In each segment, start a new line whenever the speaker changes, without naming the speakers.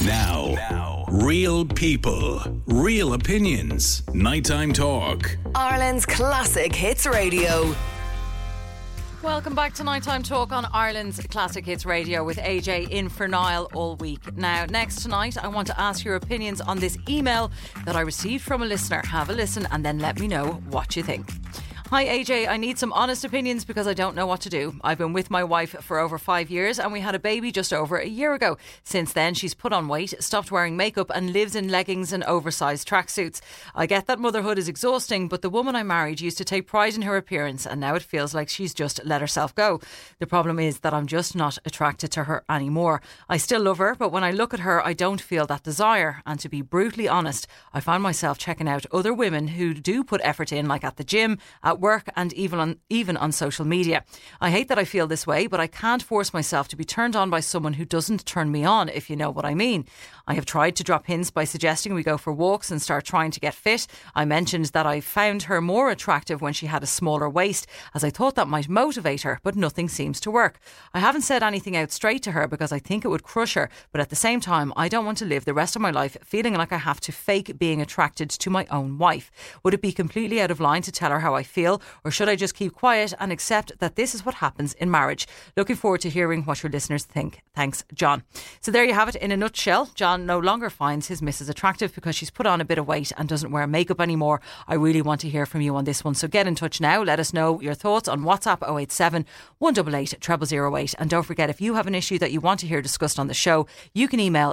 Now, real people, real opinions. Nighttime Talk.
Ireland's Classic Hits Radio.
Welcome back to Nighttime Talk on Ireland's Classic Hits Radio with AJ in for Niall all week. Now, next tonight, I want to ask your opinions on this email that I received from a listener. Have a listen and then let me know what you think. Hi AJ, I need some honest opinions because I don't know what to do. I've been with my wife for over 5 years and we had a baby just over a year ago. Since then, she's put on weight, stopped wearing makeup and lives in leggings and oversized tracksuits. I get that motherhood is exhausting, but the woman I married used to take pride in her appearance and now it feels like she's just let herself go. The problem is that I'm just not attracted to her anymore. I still love her, but when I look at her, I don't feel that desire. And to be brutally honest, I find myself checking out other women who do put effort in, like at the gym, at work and even on social media. I hate that I feel this way, but I can't force myself to be turned on by someone who doesn't turn me on, if you know what I mean. I have tried to drop hints by suggesting we go for walks and start trying to get fit. I mentioned that I found her more attractive when she had a smaller waist, as I thought that might motivate her, but nothing seems to work. I haven't said anything out straight to her because I think it would crush her, but at the same time, I don't want to live the rest of my life feeling like I have to fake being attracted to my own wife. Would it be completely out of line to tell her how I feel, or should I just keep quiet and accept that this is what happens in marriage? Looking forward to hearing what your listeners think. Thanks, John. So there you have it in a nutshell. John no longer finds his missus attractive because she's put on a bit of weight and doesn't wear makeup anymore. I really want to hear from you on this one. So get in touch now. Let us know your thoughts on WhatsApp 087 188 0008. And don't forget, if you have an issue that you want to hear discussed on the show, you can email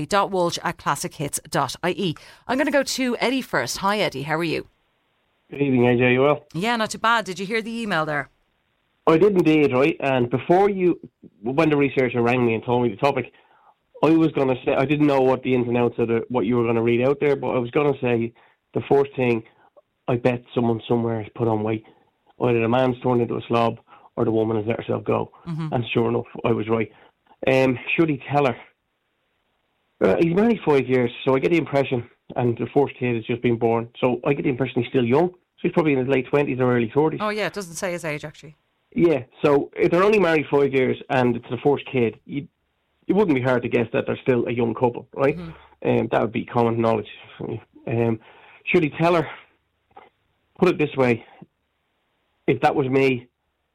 aj.walsh@classichits.ie. I'm going to go to Eddie first. Hi Eddie, how are you?
Good evening, AJ. You well?
Yeah, not too bad. Did you hear the email there?
I did indeed, right? And when the researcher rang me and told me the topic, I was going to say, I didn't know what the ins and outs of what you were going to read out there, but I was going to say the first thing, I bet someone somewhere has put on weight. Either the man's turned into a slob or the woman has let herself go. Mm-hmm. And sure enough, I was right. Should he tell her? He's married 5 years, so I get the impression, and the first kid has just been born, so I get the impression he's still young. So he's probably in his late 20s or early 30s.
Oh yeah, it doesn't say his age actually.
Yeah, so if they're only married 5 years and it's the first kid, it wouldn't be hard to guess that they're still a young couple, right? Mm-hmm. That would be common knowledge. Should he tell her? Put it this way, if that was me,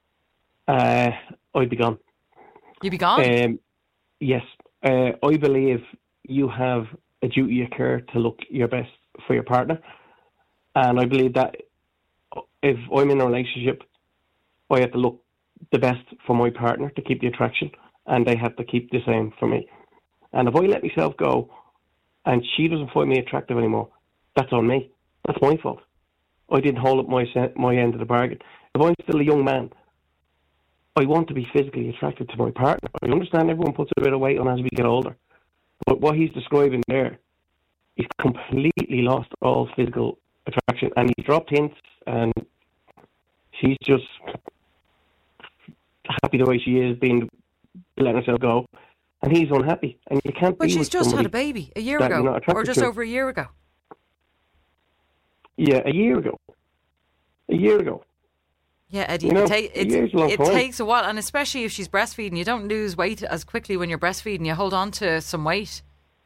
I'd be gone.
You'd be gone?
Yes. I believe you have a duty of care to look your best for your partner. And I believe that if I'm in a relationship, I have to look the best for my partner to keep the attraction, and they have to keep the same for me. And if I let myself go and she doesn't find me attractive anymore, that's on me. That's my fault. I didn't hold up my end of the bargain. If I'm still a young man, I want to be physically attracted to my partner. I understand everyone puts a bit of weight on as we get older, but what he's describing there, he's completely lost all physical attraction, and he's dropped hints, and she's just happy the way she is, letting herself go, and he's unhappy, and you can't.
But she's just had a baby a year ago, or just over a year ago.
Yeah, a year ago.
Yeah, Eddie, it takes a while, and especially if she's breastfeeding, you don't lose weight as quickly when you're breastfeeding. You hold on to some weight.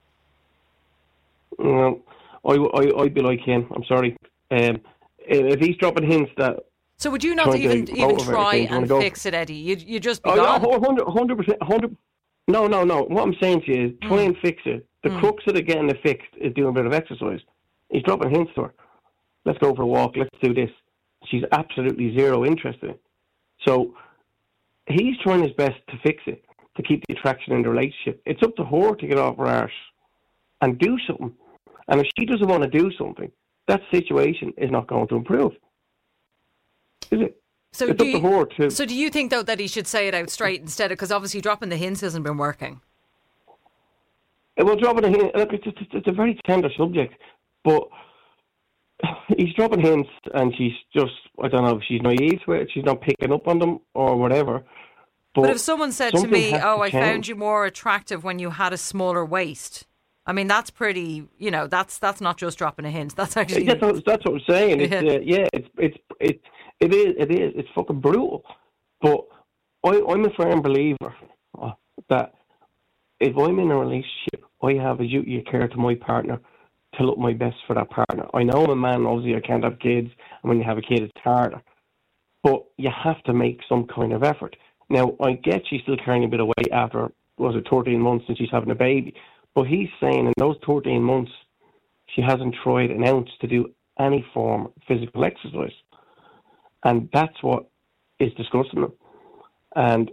Well, I'd be like him. I'm sorry. If he's dropping hints that.
So would you not even try and fix it, Eddie? You just be gone.
100%. No. What I'm saying to you is try and fix it. The crux of it getting it fixed is doing a bit of exercise. He's dropping hints to her. Let's go for a walk. Let's do this. She's absolutely zero interest in it. So he's trying his best to fix it, to keep the attraction in the relationship. It's up to her to get off her arse and do something. And if she doesn't want to do something, that situation is not going to improve. Is it?
So
it's up to her to...
So do you think, though, that he should say it out straight instead of... Because obviously dropping the hints hasn't been working.
Well, dropping the hints... Look, it's a very tender subject, but... He's dropping hints, and she's just, I don't know if she's naive to it, she's not picking up on them or whatever.
But if someone said to me, I found you more attractive when you had a smaller waist, I mean, that's pretty, that's not just dropping a hint. That's actually...
That's what I'm saying. It is. It's fucking brutal. But I'm a firm believer that if I'm in a relationship, I have a duty of care to my partner to look my best for that partner. I know I'm a man, obviously I can't have kids, and when you have a kid it's harder. But you have to make some kind of effort. Now, I get she's still carrying a bit of weight after, 13 months and she's having a baby. But he's saying in those 13 months, she hasn't tried an ounce to do any form of physical exercise. And that's what is disgusting them. And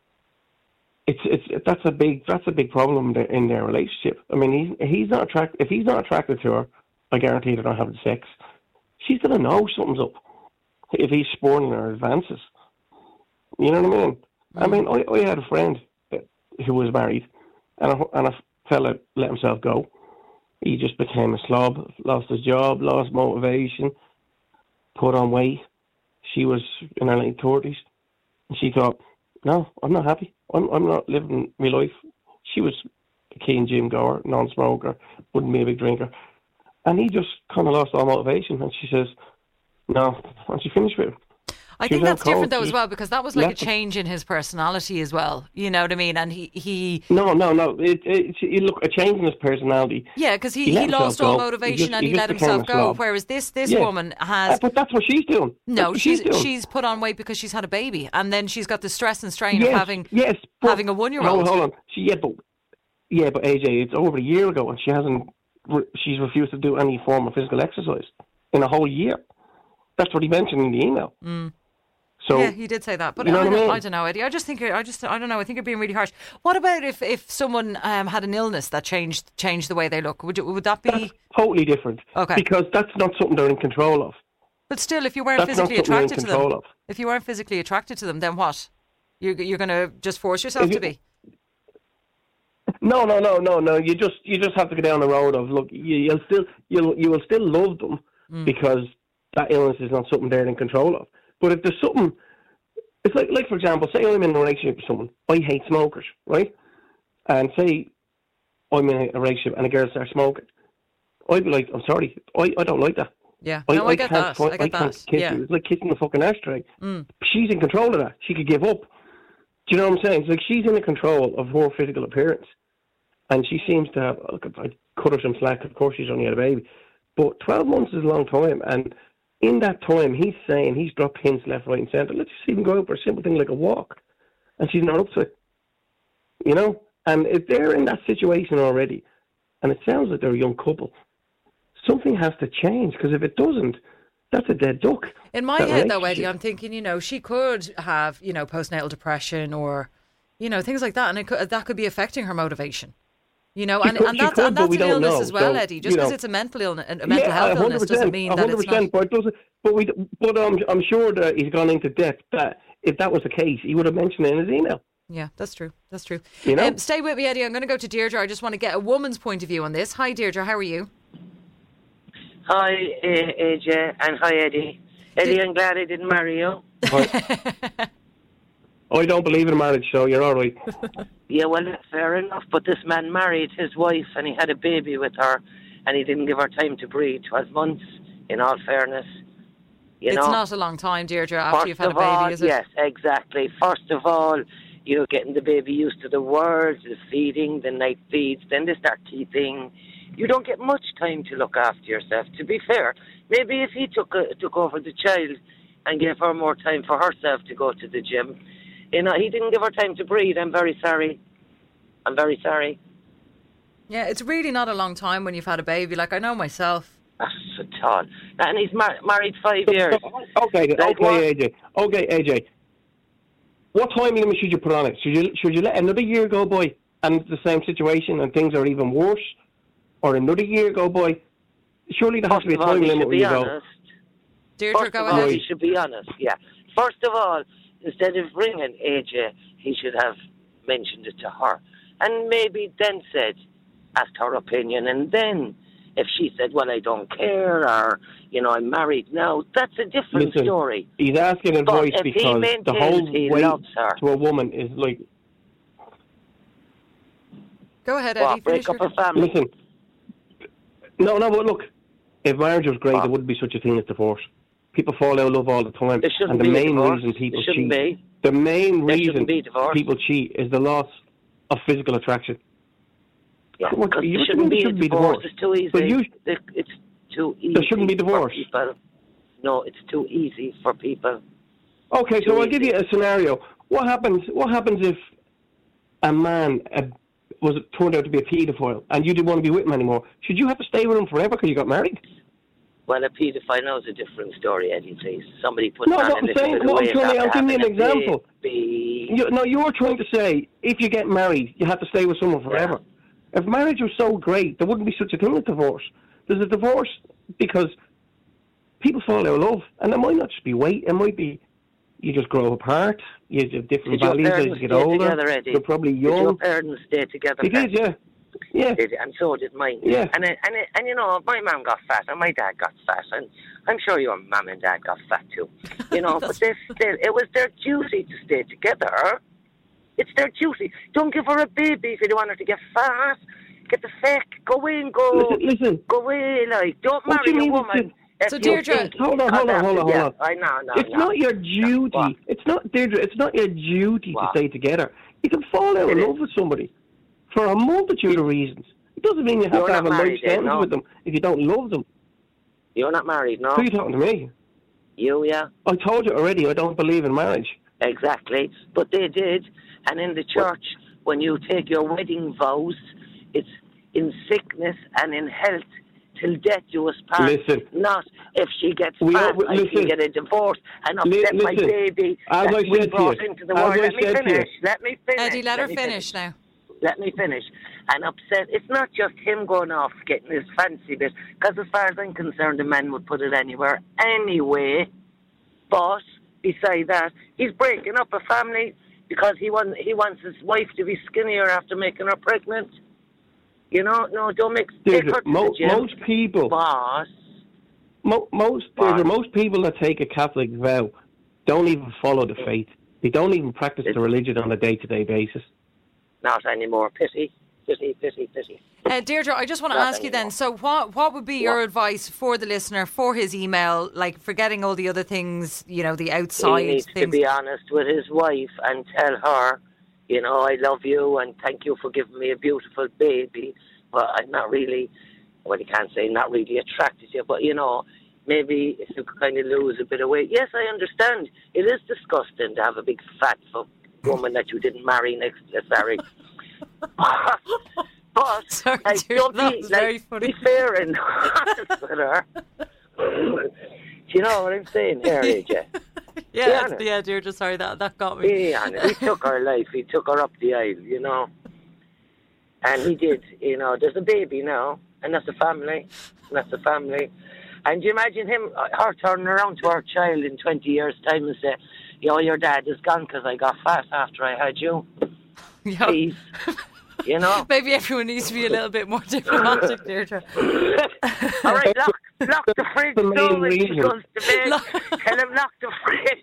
that's a big problem in their relationship. I mean, he's not attracted. If he's not attracted to her, I guarantee they're not having sex. She's gonna know something's up if he's spurning her advances. You know what I mean? I mean, I had a friend who was married, and a fella let himself go. He just became a slob, lost his job, lost motivation, put on weight. She was in her late 30s, and she thought, no, I'm not happy. I'm not living my life. She was a keen gym goer, non-smoker, wouldn't be a big drinker. And he just kind of lost all motivation. And she says, no, and she finished with him.
I think that's different though as well, because that was like a change in his personality as well. You know what I mean? And he
No. Look, a change in his personality.
Yeah, because he lost all motivation and he let himself go. Whereas this woman has.
But that's what she's doing.
No, she's put on weight because she's had a baby, and then she's got the stress and strain of having a 1-year-old.
Hold on. But AJ, it's over a year ago, and she's refused to do any form of physical exercise in a whole year. That's what he mentioned in the email. So,
yeah, he did say that, but I don't know, Eddie. I don't know. I think you're being really harsh. What about if someone had an illness that changed the way they look? Would that be?
That's totally different.
Okay.
Because that's not something they're in control of.
But still, if you weren't physically attracted to them, then what? You're going to just force yourself to be?
No. You just have to go down the road of, look, you will still love them because that illness is not something they're in control of. But if there's something, it's like for example, say I'm in a relationship with someone, I hate smokers, right? And say I'm in a relationship and a girl starts smoking, I'd be like, I'm sorry, I don't like that.
Yeah, I get that.
I can't kiss you. It's like kissing a fucking ashtray. She's in control of that. She could give up. Do you know what I'm saying? It's like she's in control of her physical appearance. And she seems to have, look, I cut her some slack, of course she's only had a baby. But 12 months is a long time, and in that time, he's saying he's dropped hints left, right, and centre. Let's just even go out for a simple thing like a walk. And she's not up to it. You know? And if they're in that situation already, and it sounds like they're a young couple, something has to change, because if it doesn't, that's a dead duck.
In my head, though, Eddie, I'm thinking, she could have, postnatal depression or, things like that, and that could be affecting her motivation. And that's an illness as well, Eddie. Just because it's a mental illness, a mental health illness, doesn't mean that it's not.
But I'm sure that he's gone into depth that if that was the case, he would have mentioned it in his email.
Yeah, that's true. That's true.
Stay
with me, Eddie. I'm going to go to Deirdre. I just want to get a woman's point of view on this. Hi, Deirdre. How are you?
Hi, AJ, and hi, Eddie. Eddie, I'm glad I didn't marry you.
I don't believe in marriage, so you're all right.
Yeah, well, that's fair enough. But this man married his wife and he had a baby with her and he didn't give her time to breathe. 12 months, in all fairness.
It's not a long time, Deirdre, after you've had a baby, is it?
Yes, exactly. First of all, you're getting the baby used to the words, the feeding, the night feeds, then they start teething. You don't get much time to look after yourself, to be fair. Maybe if he took over the child and gave her more time for herself to go to the gym. He didn't give her time to breathe. I'm very sorry.
Yeah, it's really not a long time when you've had a baby. Like, I know myself.
That's at all. And he's married 5 years.
Okay, AJ. What time limit should you put on it? Should you let another year go by and it's the same situation and things are even worse? Or another year go by? Surely there has to be a time limit where you go.
Deirdre, go ahead.
He should be honest, yeah. First of all, instead of ringing AJ, he should have mentioned it to her. And maybe then asked her opinion. And then, if she said, well, I don't care, or, I'm married now, that's a different story.
He's asking advice because the whole way to a woman is like...
Go ahead, Eddie.
Break up her family.
Listen, no, but look, if marriage was great, there wouldn't be such a thing as divorce. People fall out of love all the time, and the main reason people cheat. The main reason people cheat is the loss of physical attraction.
Yeah,
What,
because
you
there shouldn't be a divorce.
divorced.
It's too easy.
But you-
It's too easy.
There shouldn't be divorce.
For people. No, it's too easy for people.
Okay,
Too
so I'll give
easy.
you a scenario. What happens if a man turned out to be a paedophile and you didn't want to be with him anymore? Should you have to stay with him forever because you got married?
Well, a paedophile now is a different story, Eddie, please. Somebody puts
No,
on
what
a
I'm
little
saying,
bit of
what I'm
weight
trying to,
after
I'll give you an
having a
example.
baby.
You're trying to say if you get married, you have to stay with someone forever. If marriage was so great, there wouldn't be such a thing as divorce. There's a divorce because people fall out of love, and it might not just be weight. It might be you just grow apart. You have different
Did your
values as
parents
you get
stay
older.
together, Eddie?
You're probably
Did your
young.
parents stay together?
They
Pat?
did, yeah. Yeah.
And so did mine.
Yeah.
And you know, my mum got fat and my dad got fat, and I'm sure your mum and dad got fat too. You know, but it was their duty to stay together. It's their duty. Don't give her a baby if you don't want her to get fat. Get the feck. Go away and go.
Listen.
Go away, like, don't
What do
marry
you
a
mean
woman.
So,
if you
Deirdre-
think-
Hold on.
Yeah, I know.
It's not your duty.
What?
It's not, Deirdre, it's not your duty
What?
to stay together. You can fall out of
It is.
love with somebody for a multitude of reasons. It doesn't mean you have
You're
to have a
not
life
married then,
sentence
no?
with them if you don't love them.
You're not married, no?
Who are you talking to me?
You, yeah.
I told you already I don't believe in marriage.
Exactly. But they did. And in the church, when you take your wedding vows, it's in sickness and in health till death do us part.
Listen.
Not if she gets
We
fat,
all-
I can
listen.
get a divorce and upset my
Listen.
baby
As
that
I
we
said to
brought
you.
into the
As
world.
I
Let me
said to you.
finish. Let me finish.
Eddie, let her
me
finish now.
Let me finish. And upset. It's not just him going off getting his fancy bit, because as far as I'm concerned, the man would put it anywhere anyway. But beside that, he's breaking up a family because he wants his wife to be skinnier after making her pregnant. You know, no, don't take
Deirdre,
her to the gym.
most people,
Boss.
most people that take a Catholic vow don't even follow the faith. They don't even practice the religion on a day-to-day basis.
Not anymore. Pity.
Deirdre, I just want to
Not
ask you then,
anymore.
so what would be your advice for the listener, for his email, like forgetting all the other things, you know, the outside
He needs
things?
to be honest with his wife and tell her, you know, I love you and thank you for giving me a beautiful baby. But I'm not really, well, you can't say not really attracted to you, but, you know, maybe if you could kind of lose a bit of weight. Yes, I understand. It is disgusting to have a big fat woman that you didn't marry next to you, sorry. But
Sorry,
like,
Deirdre,
don't
that
be,
was very funny.
be fair and honest with her. Do you know what I'm saying here, AJ?
Yeah, Deirdre, sorry, that got me.
Be honest. He took her life. He took her up the aisle, you know. And he did, you know. There's a baby now, and that's a family. And do you imagine her turning around to her child in 20 years' time and say, yo, your dad is gone because I got fat after I had you.
Yeah.
Please. You know?
Maybe everyone needs to be a little bit more diplomatic, Deirdre.
All right, lock the fridge
The main
door when she
reason.
goes to bed. Tell him lock the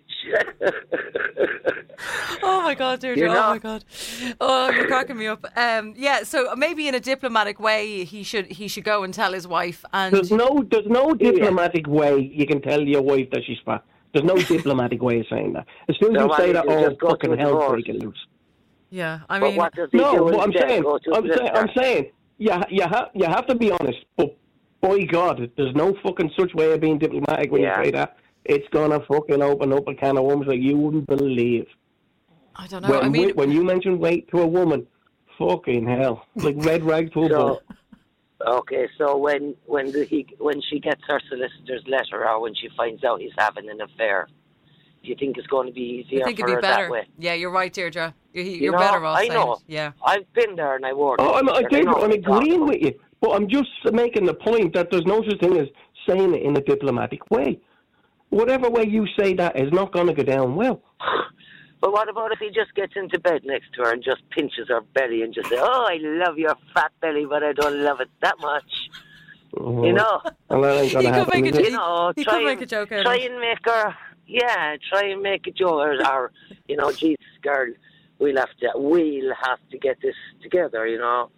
fridge.
Oh my God, Deirdre!
You know?
Oh my God! Oh, you're cracking me up. Yeah, so maybe in a diplomatic way, he should go and tell his wife. And
There's no diplomatic way you can tell your wife that she's fat. There's no diplomatic way of saying that. As soon as
So
you
why
say
don't
that,
you just go
fucking
to a
hell
divorce?
breaking loose.
yeah, I
But
mean,
what does he
No,
do
what I'm
instead?
saying,
Go to a
I'm
sister.
saying, you have to be honest. But by God, there's no fucking such way of being diplomatic when
Yeah.
you say that. It's gonna fucking open up a can of worms like you wouldn't believe.
I don't know.
When you mention weight to a woman, fucking hell, like red rag to a bull.
Okay, so when she gets her solicitor's letter or when she finds out he's having an affair, do you think it's going to be easier
I think
for
it'd
her
be better.
that way?
Yeah, you're right, Deirdre. You're
You know,
better off
I
saying
know.
it. Yeah.
I've been there and I worked.
Oh, I'm
I'm
agreeing with you, but I'm just making the point that there's no such thing as saying it in a diplomatic way. Whatever way you say that is not going to go down well.
But what about if he just gets into bed next to her and just pinches her belly and just says, "Oh, I love your fat belly, but I don't love it that much." You know,
And that ain't going to
He could
happen.
make
is
it-
it?
you know,
He
try
could make
and
a joke out of
try
it.
and make her, try and make a joke, or you know, Jesus, girl, we'll have to get this together, you know.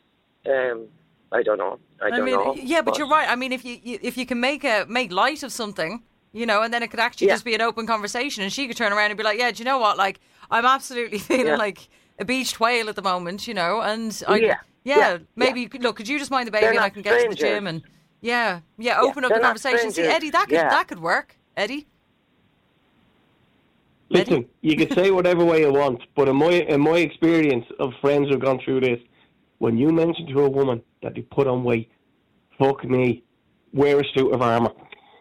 I don't know. I don't know.
Yeah, but you're right. I mean, if you can make light of something, you know, and then it could actually
Yeah.
just be an open conversation, and she could turn around and be like, "Yeah, do you know what? Like, I'm absolutely feeling
Yeah.
like a beached whale at the moment, and maybe look, could you just mind the baby and I can get to the gym and open up the conversation. See, Eddie, that could work, Eddie.
Listen, you can say whatever way you want, but in my experience of friends who've gone through this, when you mention to a woman that they put on weight, fuck me, wear a suit of armour.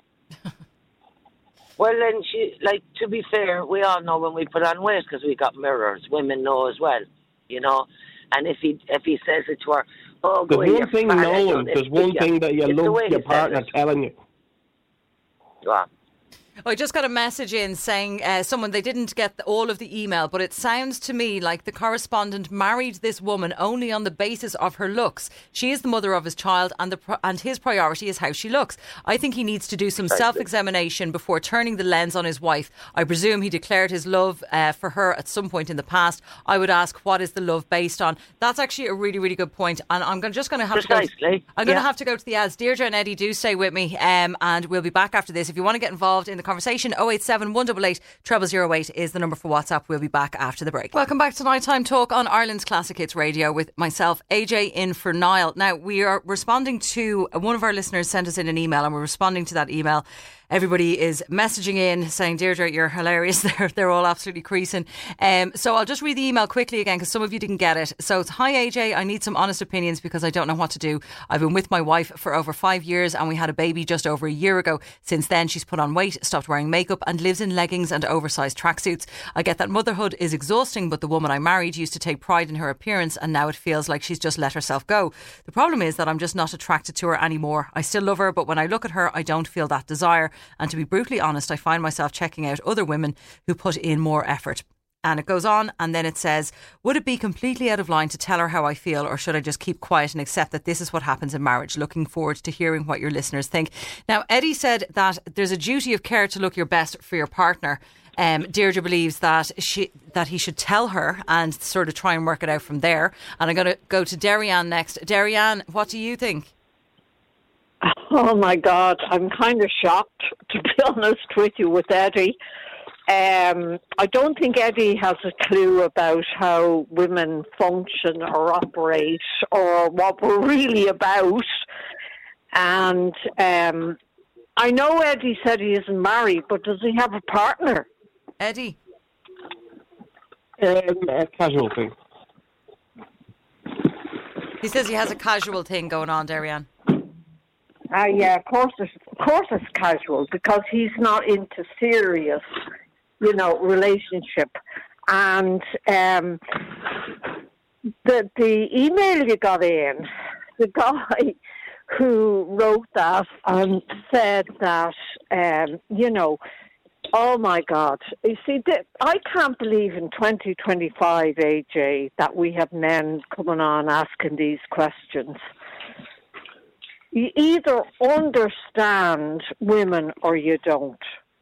Well, then, to be fair, we all know when we put on weight because we got mirrors. Women know as well, And if he says it to her,
there's one thing knowing, there's one thing that you love your partner telling you.
Yeah.
I just got a message in saying they didn't get all of the email, but it sounds to me like the correspondent married this woman only on the basis of her looks. She is the mother of his child, and his priority is how she looks. I think he needs to do some self-examination before turning the lens on his wife. I presume he declared his love for her at some point in the past. I would ask, what is the love based on? That's actually a really, really good point. And I'm just going to have to go to the ads. Deirdre and Eddie, do stay with me, and we'll be back after this. If you want to get involved in the conversation, 087 188 0008 is the number for WhatsApp. We'll be back after the break. Welcome back to Nighttime Talk on Ireland's Classic Hits Radio with myself, AJ, in for Niall. Now, we are responding to one of our listeners sent us in an email, and we're responding to that email. Everybody is messaging in saying, Deirdre, you're hilarious. They're all absolutely creasing. So I'll just read the email quickly again because some of you didn't get it. So it's, hi AJ, I need some honest opinions because I don't know what to do. I've been with my wife for over 5 years and we had a baby just over a year ago. Since then she's put on weight, stopped wearing makeup and lives in leggings and oversized tracksuits. I get that motherhood is exhausting, but the woman I married used to take pride in her appearance and now it feels like she's just let herself go. The problem is that I'm just not attracted to her anymore. I still love her, but when I look at her I don't feel that desire. And to be brutally honest, I find myself checking out other women who put in more effort. And it goes on and then it says, would it be completely out of line to tell her how I feel, or should I just keep quiet and accept that this is what happens in marriage? Looking forward to hearing what your listeners think. Now, Eddie said that there's a duty of care to look your best for your partner. Deirdre believes that he should tell her and sort of try and work it out from there. And I'm going to go to Darianne next. Darianne, what do you think?
Oh my God, I'm kind of shocked, to be honest with you, with Eddie. I don't think Eddie has a clue about how women function or operate or what we're really about. And I know Eddie said he isn't married, but does he have a partner?
Eddie?
A casual thing.
He says he has a casual thing going on, Darianne.
Yeah, of course it's casual because he's not into serious, relationship. And the email you got in, the guy who wrote that and said that, oh my God. You see, I can't believe in 2025, AJ, that we have men coming on asking these questions. You either understand women or you don't.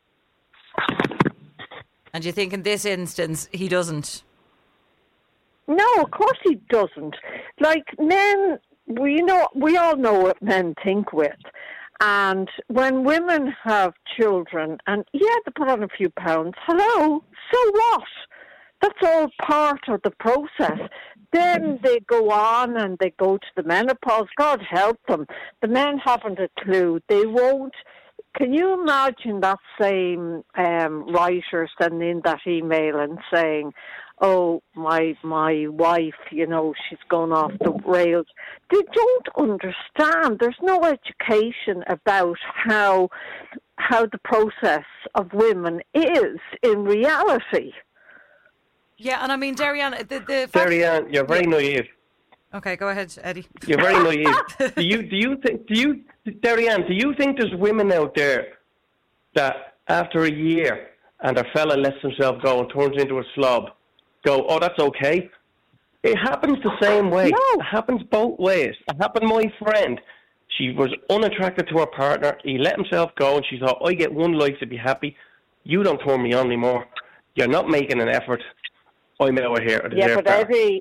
And you think in this instance he doesn't?
No, of course he doesn't. Like men, we all know what men think with. And when women have children and they put on a few pounds, hello, so what? That's all part of the process. Then they go on and they go to the menopause. God help them. The men haven't a clue. They won't. Can you imagine that same writer sending that email and saying, oh, my wife, she's gone off the rails. They don't understand. There's no education about how the process of women is in reality.
Yeah, and I mean, Darianne,
Darianne, you're very naive.
Okay, go ahead, Eddie.
You're very naive. Darianne, do you think there's women out there that after a year and their fella lets himself go and turns into a slob, go, oh, that's okay? It happens the same way.
No.
It happens both ways. It happened to my friend. She was unattracted to her partner. He let himself go and she thought, I get one life to be happy. You don't turn me on anymore. You're not making an effort. I'm out here.
Yeah, but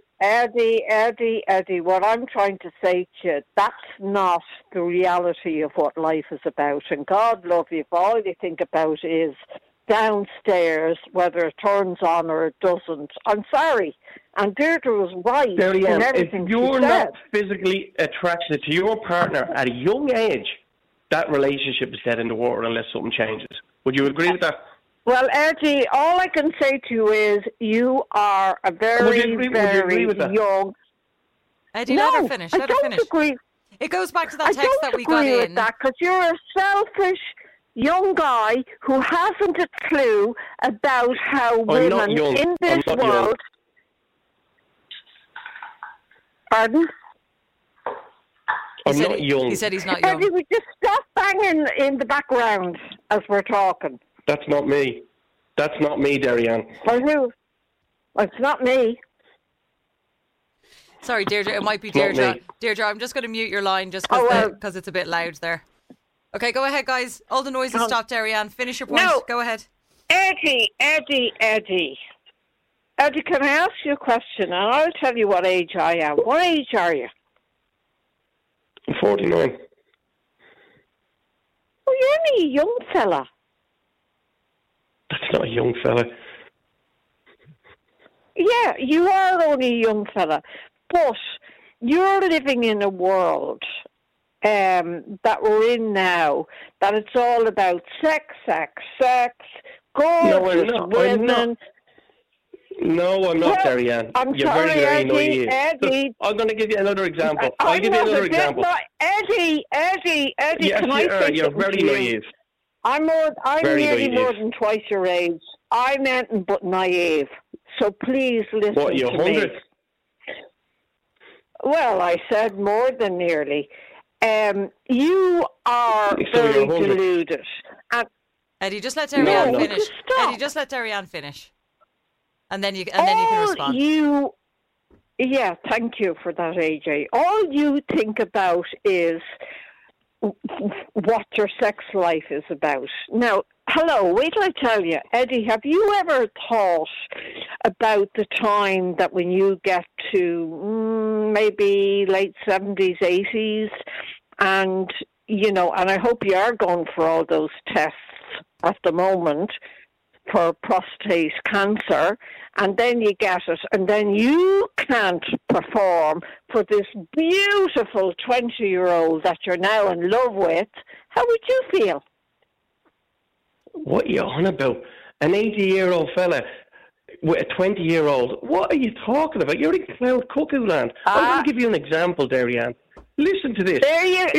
Eddie, what I'm trying to say to you, that's not the reality of what life is about. And God love you, if all you think about is downstairs, whether it turns on or it doesn't. I'm sorry. And Deirdre was right in everything
if you're
she said.
not physically attracted to your partner at a young age, that relationship is dead in the water unless something changes. Would you agree with that?
Well, Eddie, all I can say to you is you are a very, very young...
Eddie, let her finish. Let her finish.
Agree.
It goes back to that text that we got in.
I don't agree with that, because you're a selfish young guy who hasn't a clue about how women in this world... Pardon?
I'm not young.
He said he's not young.
Eddie, we just stop banging in the background as we're talking.
That's not me. That's not me, Darianne.
Well, who? Well, it's not me.
Sorry, Deirdre. It might be Deirdre. Deirdre, I'm just going to mute your line just because it's a bit loud there. Okay, go ahead, guys. All the noises stop, Darianne. Finish your point.
No.
Go ahead.
Eddie, can I ask you a question? And I'll tell you what age I am. What age are you?
49.
Oh, you're only a young fella.
That's not a young fella.
Yeah, you are only a young fella. But you're living in a world that we're in now, that it's all about sex, gorgeous women.
No, I'm not, Darianne.
You're sorry,
very naive.
Eddie.
I'm going to give you another example. I'll give you another example.
Eddie,
yes,
can I say
you're very naive.
I'm nearly more than twice your age. I'm anything but naive. So please listen
to me. What, you're 100?
Well, I said more than nearly. You are very deluded.
Eddie, just let Darianne finish. Eddie, just let Darianne finish. And then you can respond.
Yeah, thank you for that, AJ. All you think about is what your sex life is about. Now, hello, wait till I tell you. Eddie, have you ever thought about the time that when you get to maybe late 70s, 80s, and, and I hope you are going for all those tests at the moment for prostate cancer, and then you get it, and then you can't perform for this beautiful 20-year-old that you're now in love with, how would you feel?
What are you on about? An 80-year-old fella with a 20-year-old? What are you talking about? You're in cloud cuckoo land. I'm going to give you an example, Darianne. Listen to this.
Eddie,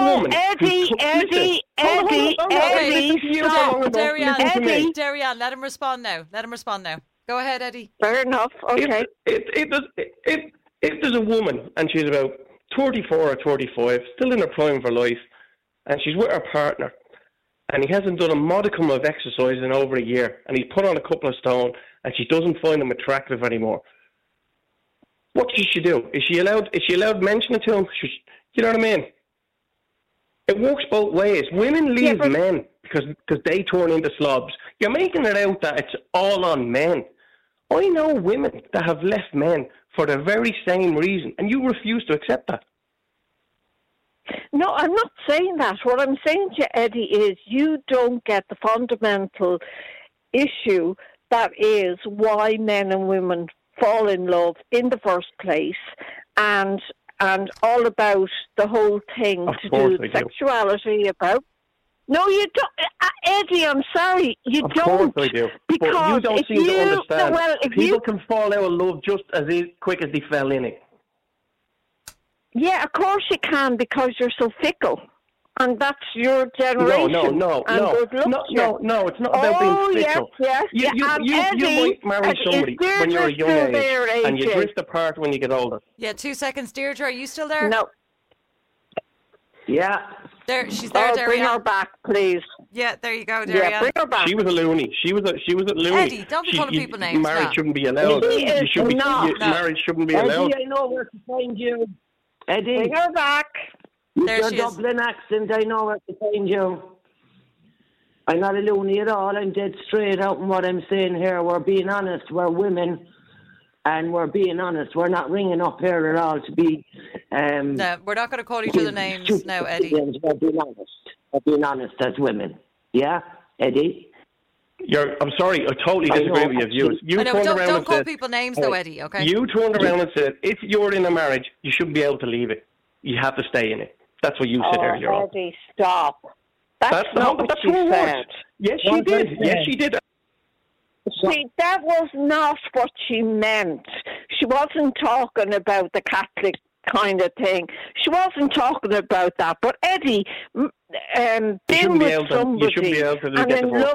Darianne, let him respond now. Go ahead, Eddie.
Fair enough. Okay.
If there's a woman and she's about 34 or 35, still in her prime of her life, and she's with her partner, and he hasn't done a modicum of exercise in over a year, and he's put on a couple of stone, and she doesn't find him attractive anymore, what should she do? Is she allowed mention it to him? You know what I mean? It works both ways. Women leave men because they turn into slobs. You're making it out that it's all on men. I know women that have left men for the very same reason, and you refuse to accept that.
No, I'm not saying that. What I'm saying to you, Eddie, is you don't get the fundamental issue that is why men and women fall in love in the first place, and all about the whole thing to do with sexuality. About no, you don't, Eddie. I'm sorry, you don't.
Of course I do.
Because
but you don't seem to understand.
Well,
people can fall out of love just as quick as they fell in it.
Yeah, of course you can, because you're so fickle. And that's your generation.
No, it's not about being fickle.
Yes.
You might marry somebody when you're a young age, and you drift apart when you get older.
Yeah, 2 seconds. Deirdre, are you still there?
No.
Yeah.
She's there, Darianne.
Bring her back, please.
Yeah, there you go, Darianne.
Yeah, bring her back.
She was a loony. She was at loony.
Eddie, don't be calling people names.
Marriage shouldn't be allowed. Marriage shouldn't be allowed.
Eddie, I know where to find you. Eddie.
Bring her back.
With your Dublin accent, I know where to find you. I'm not a loony at all. I'm dead straight out in what I'm saying here. We're being honest. We're women, and we're being honest. We're not ringing up here at all to be...
no, we're not going to call each other names now, Eddie.
We're being honest. We're being honest as women. Yeah, Eddie?
I'm sorry, I totally disagree with your views.
I know, don't call people names though, Eddie, okay?
You turned around and said, if you're in a marriage, you shouldn't be able to leave it. You have to stay in it. That's what you said earlier on.
Eddie, stop. That's not what she said.
Yes, she did. Yes, she did.
See, that was not what she meant. She wasn't talking about the Catholic kind of thing. She wasn't talking about that. But Eddie, being with somebody
you shouldn't be able to
and
get
then
divorced.
love.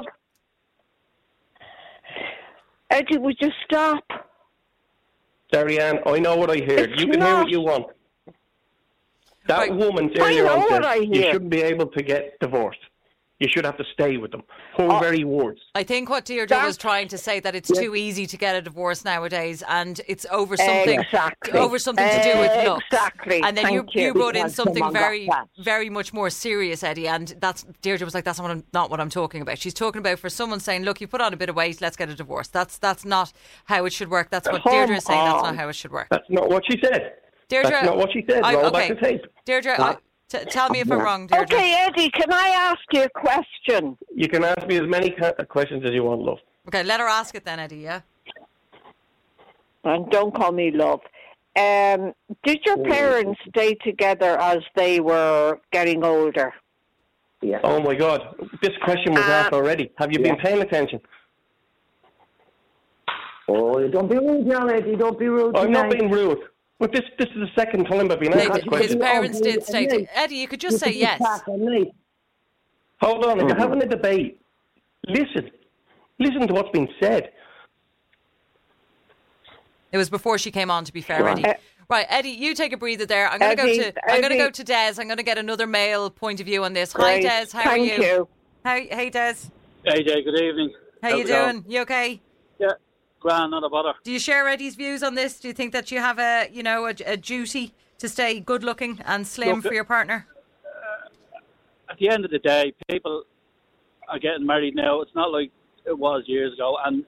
Eddie, would you stop?
Darianne, I know what I heard. You can hear what you want. That woman earlier on said you shouldn't be able to get divorced. You should have to stay with them. Her very words.
I think what Deirdre was trying to say, that it's too easy to get a divorce nowadays, and it's over something to do with looks.
Exactly.
And then you brought in something very much more serious, Eddie, and Deirdre was like, that's not what I'm talking about. She's talking about for someone saying, look, you put on a bit of weight, let's get a divorce. That's not how it should work. That's what Deirdre is saying. That's not how it should work.
That's not what she said.
Deirdre,
that's not what she said. Roll back the tape.
Deirdre, tell me if I'm wrong, Deirdre.
Okay, Eddie, can I ask you a question?
You can ask me as many questions as you want, love.
Okay, let her ask it then, Eddie, yeah?
And don't call me love. Did your parents stay together as they were getting older?
Yeah. Oh, my God. This question was asked already. Have you been paying attention?
Oh, don't be rude now, Eddie. Don't be rude.
I'm not being rude. But this is the second time I've been asked this question.
His parents did stay together. Eddie, you could just say yes.
Hold on, you're having a debate. Listen to what's been said.
It was before she came on, to be fair, Eddie. Right, Eddie, you take a breather there. I'm going to go to Des. I'm going to get another male point of view on this. Hi, Des. How are you?
Thank you.
Hey, Des.
Hey, Jay. Good evening.
How you doing? You okay?
Yeah, grand, not a bother.
Do you share Eddie's views on this? Do you think that you have a duty to stay good looking and slim for your partner?
At the end of the day, people are getting married now. It's not like it was years ago, and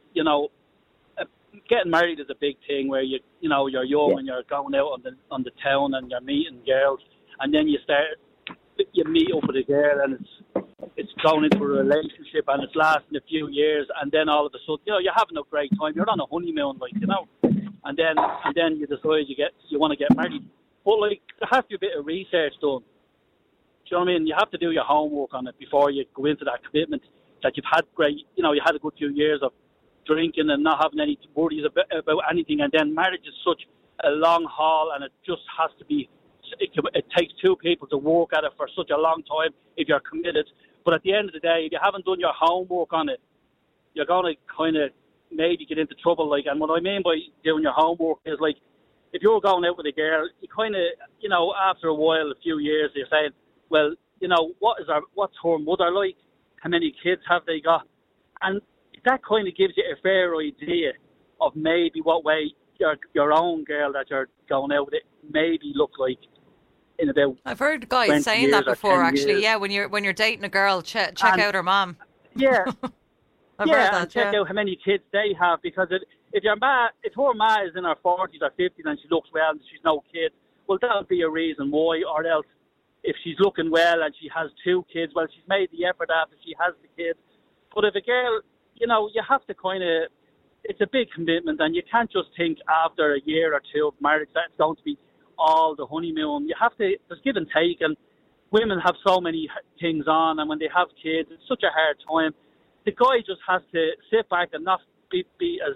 getting married is a big thing where you're young and you're going out on the town and you're meeting girls, and then you meet up with a girl and it's going into a relationship and it's lasting a few years, and then all of a sudden you're having a great time. You're on a honeymoon, and then you decide you want to get married, but there has to be a bit of research done. Do you know what I mean? You have to do your homework on it before you go into that commitment. That you've had you had a good few years of drinking and not having any worries about anything, and then marriage is such a long haul, and it just has to be. It takes two people to work at it for such a long time if you're committed. But at the end of the day, if you haven't done your homework on it, you're going to kind of maybe get into trouble. And what I mean by doing your homework is if you're going out with a girl, you kind of after a while, a few years, you're saying, well, what's her mother like? How many kids have they got? And that kind of gives you a fair idea of maybe what way your own girl that you're going out with it maybe look like in about.
I've heard guys saying that before, actually. Years. Yeah, when you're dating a girl, check out her mom.
Yeah,
I've heard that.
And check out how many kids they have, because if her ma is in her 40s or 50s and she looks well and she's no kid, well, that'll be a reason why. Or else, if she's looking well and she has 2 kids, well, she's made the effort after she has the kids. But if a girl, you have to kind of, it's a big commitment, and you can't just think after a year or 2 of marriage that it's going to be all the honeymoon. You have to, there's give and take, and women have so many things on, and when they have kids, it's such a hard time. The guy just has to sit back and not be as,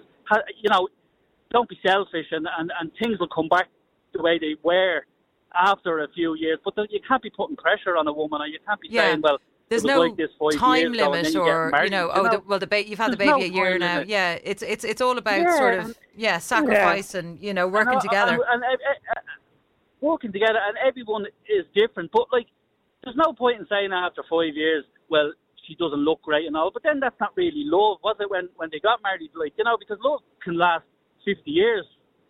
don't be selfish, and things will come back the way they were after a few years. But you can't be putting pressure on a woman, or you can't be saying, well,
there's no like time limit, or you've had the baby a year now. Limit. Yeah, it's all about sort of sacrifice and working together.
And working together, and everyone is different. But there's no point in saying after 5 years, well, she doesn't look great and all. But then that's not really love, was it? When they got married, because love can last 50 years,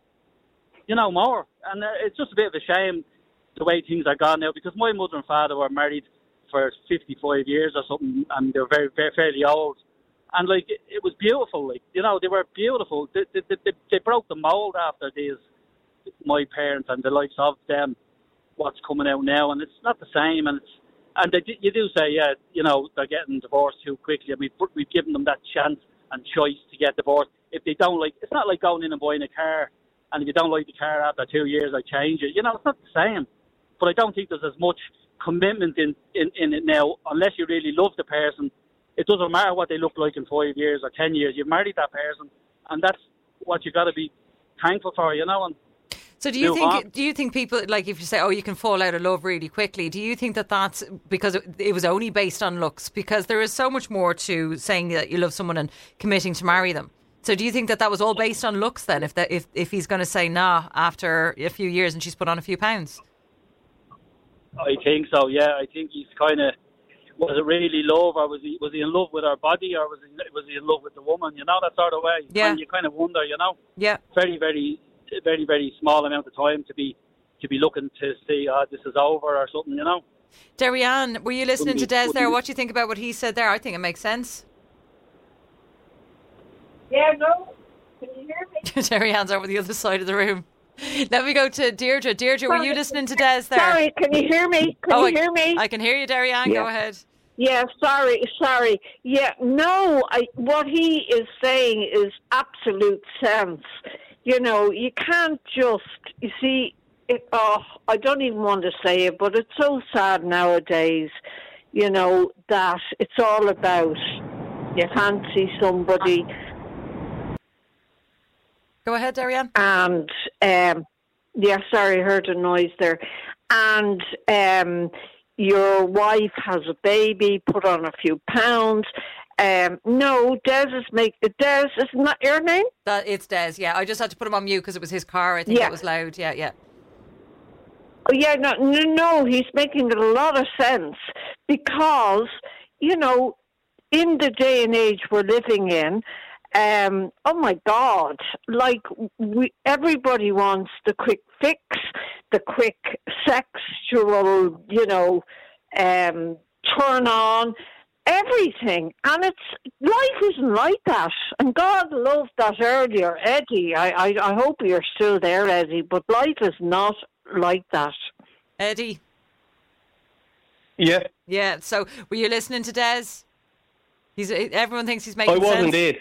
more. And it's just a bit of a shame the way things are gone now. Because my mother and father were married for 55 years or something, and they're very, very fairly old, and it was beautiful. They were beautiful. They broke the mold after these, my parents and the likes of them. What's coming out now, and it's not the same. And And you do say, yeah, you know, they're getting divorced too quickly. And we've given them that chance and choice to get divorced. If they don't like, it's not like going in and buying a car, and if you don't like the car after 2 years, I change it. You know, it's not the same. But I don't think there's as much commitment in it now, unless you really love the person. It doesn't matter what they look like in 5 years or 10 years. You've married that person, and that's what you got to be thankful for, you know. And
so do you think people, like if you say, oh, you can fall out of love really quickly, do you think that that's because it was only based on looks? Because there is so much more to saying that you love someone and committing to marry them. So do you think that was all based on looks then, if he's going to say nah after a few years and she's put on a few pounds?
I think so, yeah. I think he's kind of, was it really love, or was he in love with her body, or was he in love with the woman, you know, that sort of way?
Yeah.
And you kind of wonder, you know.
Yeah.
Very, very, very, very small amount of time to be looking to see, this is over or something, you know.
Darianne, were you listening to Des there? What do you think about what he said there? I think it makes sense.
Yeah, no. Can you hear me?
Darianne's over the other side of the room. Let me go to Deirdre. Deirdre, were you listening to Des there?
Sorry, can you hear me? Can you hear me?
I can hear you, Darianne.
Yeah.
Go ahead.
Yeah, sorry. Yeah, no, what he is saying is absolute sense. You know, you can't just, you see, I don't even want to say it, but it's so sad nowadays, you know, that it's all about you fancy somebody.
Go ahead, Darianne.
And, yeah, sorry, I heard a noise there. And your wife has a baby, put on a few pounds. No, Des is not your name?
It's Des, yeah. I just had to put him on mute because it was his car. I think it was loud. Yeah.
Oh, yeah, no, he's making a lot of sense because, you know, in the day and age we're living in, oh my God, like everybody wants the quick fix, the quick sexual, you know, turn on, everything. And life isn't like that. And God loved that earlier. Eddie, I hope you're still there, Eddie, but life is not like that.
Eddie?
Yeah.
Yeah, so were you listening to Des? Everyone thinks he's making sense.
I was indeed.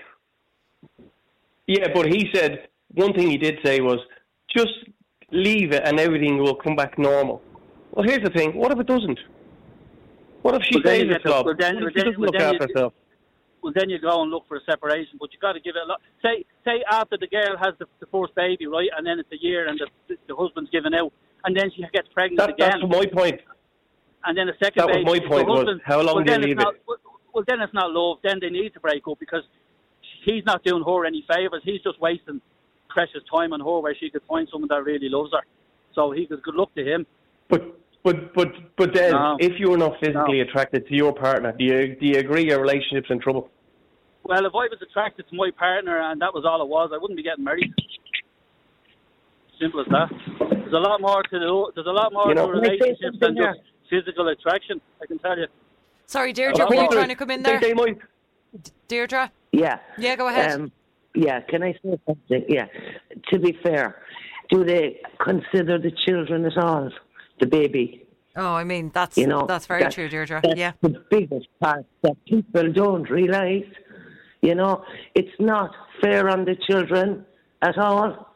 Yeah, but he said, one thing he did say was, just leave it and everything will come back normal. Well, here's the thing, what if it doesn't? What if she saves herself? What if she doesn't look after herself?
Well, then you go and look for a separation, but you got to give it a lot. Say after the girl has the first baby, right, and then it's a year and the husband's given out, and then she gets pregnant again.
That's my point.
And then a second baby.
That was my point, was how long do you leave it?
Well, then it's not love. Then they need to break up because he's not doing her any favours. He's just wasting precious time on her where she could find someone that really loves her. So he goes, good luck to him.
But then, if you're not physically attracted to your partner, do you agree your relationship's in trouble?
Well, if I was attracted to my partner and that was all it was, I wouldn't be getting married. Simple as that. There's a lot more to a relationship than just physical attraction, I can tell you.
Sorry, Deirdre, were you trying to come in there? Deirdre?
Yeah.
Yeah, go ahead.
Yeah, can I say something? Yeah. To be fair, do they consider the children at all? The baby?
Oh, I mean, that's very true, Deirdre.
That's the biggest part that people don't realise. You know, it's not fair on the children at all.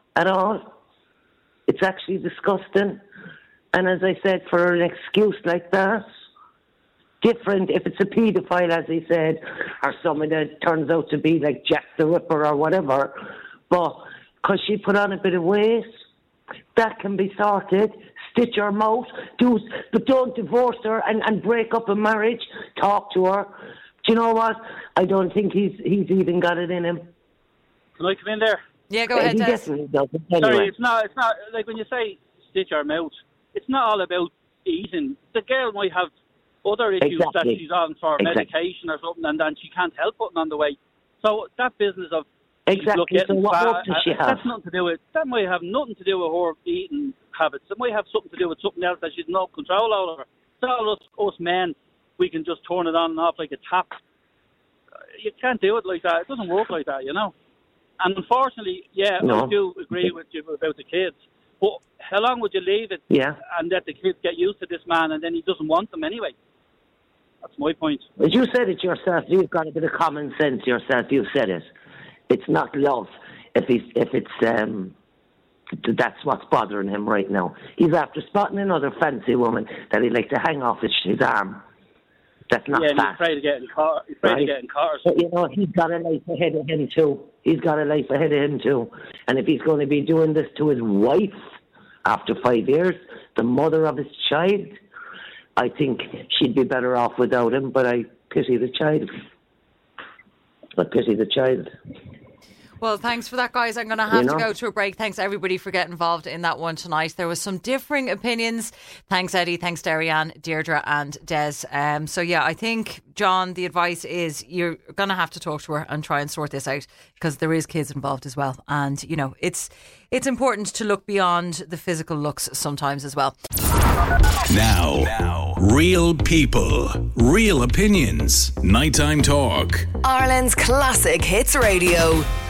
It's actually disgusting. And as I said, for an excuse like that, different if it's a paedophile, as he said, or someone that turns out to be like Jack the Ripper or whatever, but because she put on a bit of weight, that can be sorted. Stitch her mouth, but don't divorce her and break up a marriage. Talk to her. Do you know what? I don't think he's even got it in him.
Can I come in there?
Yeah, go ahead,
He
Des.
definitely doesn't. Anyway.
Sorry, it's not like when you say stitch her mouth, it's not all about eating. The girl might have other issues that she's on for medication or something, and then she can't help putting on the weight. So that business of
exactly. So what hope does she have?
That's nothing to do with. That might have nothing to do with her eating habits. It might have something to do with something else that she's no control over. It's all us men. We can just turn it on and off like a tap. You can't do it like that. It doesn't work like that, you know. And unfortunately, I do agree with you about the kids. But how long would you leave it and let the kids get used to this man and then he doesn't want them anyway? That's my point.
But you said it yourself. You've got a bit of common sense yourself. You've said it. It's not love. If it's that's what's bothering him right now. He's after spotting another fancy woman that he'd like to hang off his arm. That's not
fast.
He's
afraid of getting caught. He's afraid of getting caught.
But, you know, he's got a life ahead of him too. And if he's going to be doing this to his wife after 5 years, the mother of his child, I think she'd be better off without him. But I pity the child.
Well, thanks for that, guys. I'm going to have to go to a break. Thanks, everybody, for getting involved in that one tonight. There was some differing opinions. Thanks, Eddie. Thanks, Derianne, Deirdre and Des. So, yeah, I think, John, the advice is you're going to have to talk to her and try and sort this out because there is kids involved as well. And, you know, it's important to look beyond the physical looks sometimes as well.
Now, real people, real opinions. Nighttime Talk.
Ireland's Classic Hits Radio.